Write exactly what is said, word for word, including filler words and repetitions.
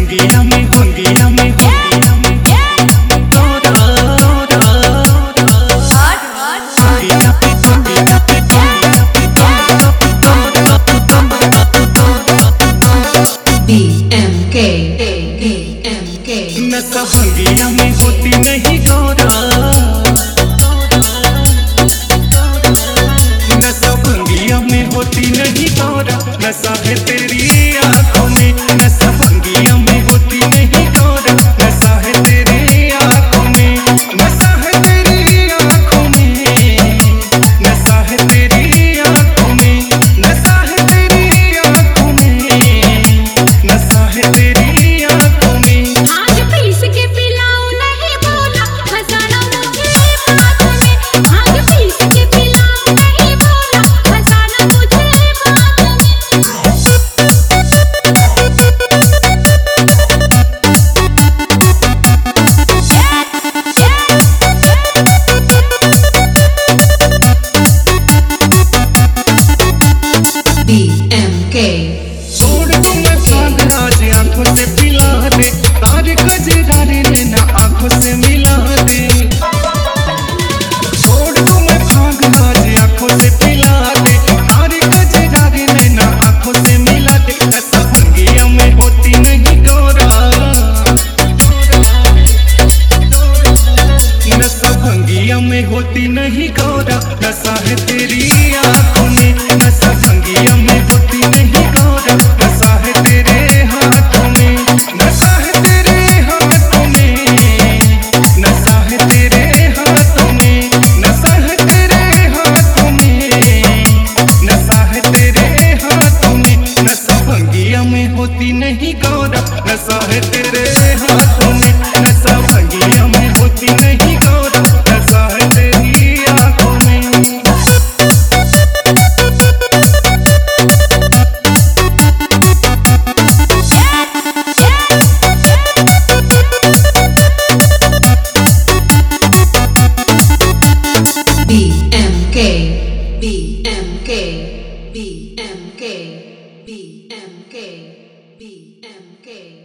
भंगिया में भंगिया में भंगिया में तोरा भंगिया पे भंगिया पे B M K B M K नशा भंगिया में होती नहीं गौरा, नशा भंगिया में होती नहीं गौरा, नशा है तेरी आँखों में, नशा भंगिया में होती नहीं गौरा, नशा है तेरी आँखों में, नशा है तेरी आँखों में, नशा है तेरी आँखों में, नशा है तेरी आँखों में, नशा है तेरी आँखों में। आज पीस के पिलाऊं नहीं बोला फसाना मुझे बात में, आज पीस के पिलाऊं नहीं बोला फसाना मुझे बात B M K छोड़ दूं मैं भाग राज आंखों से पिला दे, तारे कजरारे नैना आंखों से मिला दे। छोड़ दूं मैं भाग राज आंखों से पिला दे, तारे कजरारे नैना आंखों से मिला दे। नशा भंगिया में होती नहीं गौरा, नशा भंगिया में होती नहीं गौरा, नशा है तेरी आँखों में, नशा भंगिया में होती नहीं गौरा, नशा है तेरे हाथों में, नशा है तेरे हाथों में, नशा है तेरे हाथों में, नशा है तेरे हाथों में, नशा है तेरे हाथों में। नशा भंगिया में होती नहीं गौरा, नशा है तेरे हाथों में, नशा भंगिया में होती नहीं गौरा, नशा है तेरी आँखों में। B M K B M K B M K B M K B M K